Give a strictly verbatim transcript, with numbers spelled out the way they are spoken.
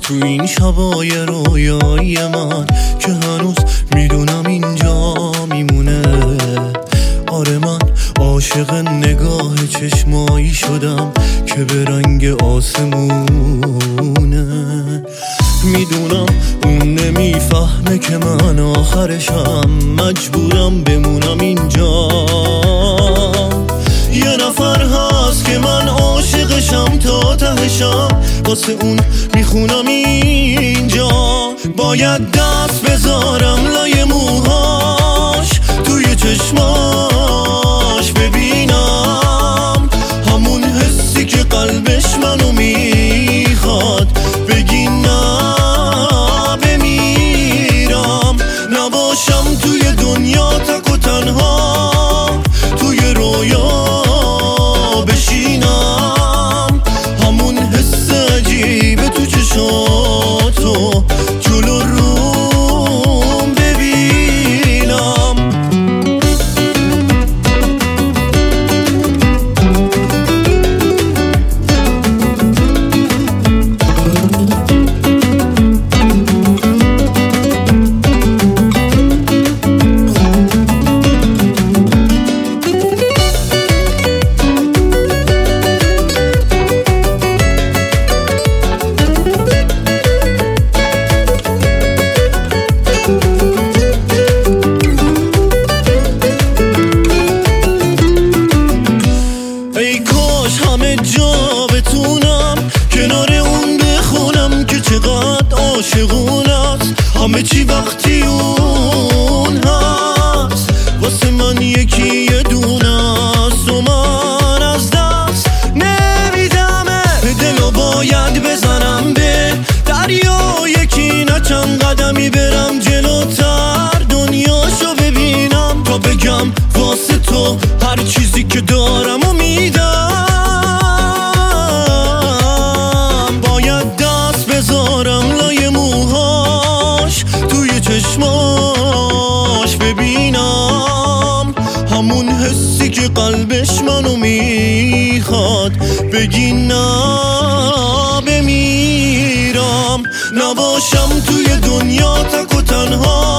تو این شبای رویای من که هنوز میدونم اینجا میمونه. آره من عاشق نگاه چشمایی شدم که به رنگ آسمونه. میدونم اون نمیفهمه که من آخرشم مجبورم بمونم اینجا. یه نفر هست که من عاشقشم تا تهشم، واسه اون میخونم اینجا. باید دست بذارم لای موهاش، توی چشماش ببینم همون حسی که قلبش منو میخواد. بگی نه بمیرم، نباشم توی دنیا تک و تنها، توی رویا بشینم همون حس عجیب تو چشاتو جلو روم ببینم. ای کاش همه جا بتونم کنار اون بخونم که چقدر عاشقون است. همه چی وقتی اون هست واسه من یکی یه دونه است و من از دست نمیدمه. دلو باید بزنم به دریا، یکی نه چند قدمی برم جلوتر دنیاشو ببینم تا بگم واسه تو هر چیزی که دارم و میدم. باید دست بذارم لای موهاش، توی چشماش ببینم همون حسی که قلبش منو میخواد. بگی نه بمیرم، نباشم توی دنیا تک و تنها،